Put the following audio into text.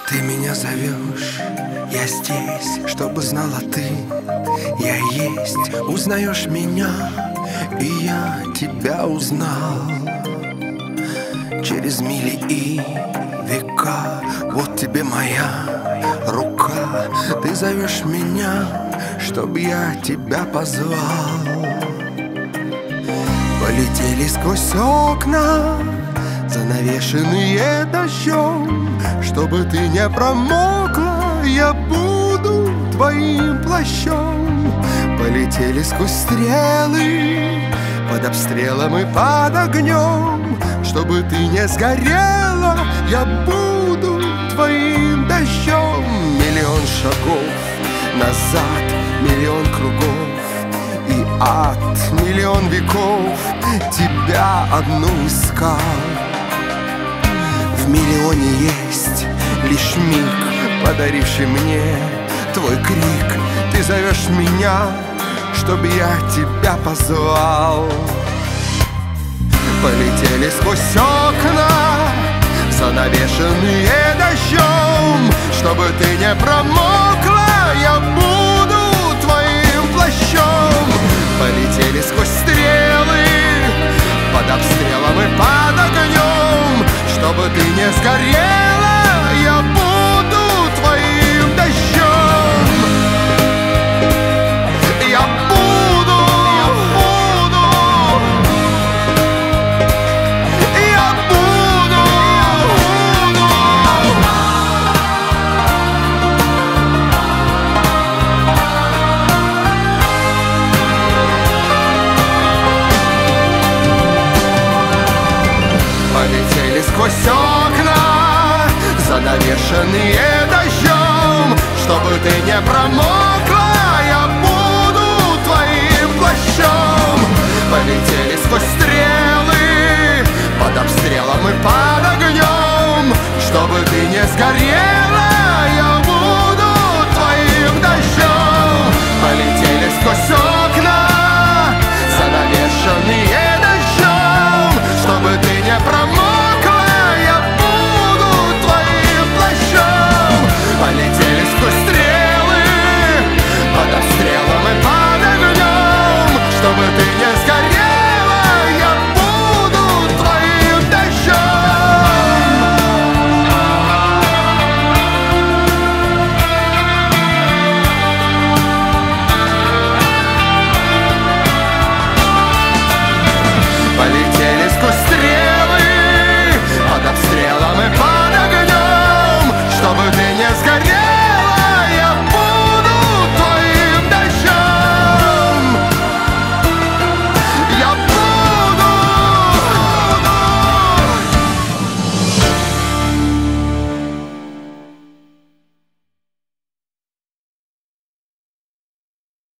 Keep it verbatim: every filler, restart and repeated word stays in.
Ты меня зовешь, я здесь, чтобы знала ты. Я есть, узнаешь меня, и я тебя узнал. Через мили и века, вот тебе моя рука. Ты зовешь меня, чтоб я тебя позвал. Полетели сквозь окна, занавешенные дождем. Чтобы ты не промокла, я буду твоим плащом. Полетели сквозь стрелы, под обстрелом и под огнем. Чтобы ты не сгорела, я буду твоим дождем. Миллион шагов назад, миллион кругов и ад, миллион веков тебя одну искал. В миллионе есть лишь миг, подаривший мне твой крик. Ты зовешь меня, чтоб я тебя позвал. Полетели сквозь окна, занавешенные дождем. Чтобы ты не промокла, я буду твоим плащом. Полетели сквозь стрелы, под обстрелом и под огнем. Чтобы ты не сгорела, я буду твоим дождем. Я буду, я буду, я буду, полетели сквозь окна, занавешенные дождем. Чтобы ты не промокла, я буду твоим плащом. Полетели сквозь стрелы, под обстрелом и под огнем. Чтобы ты не сгорела,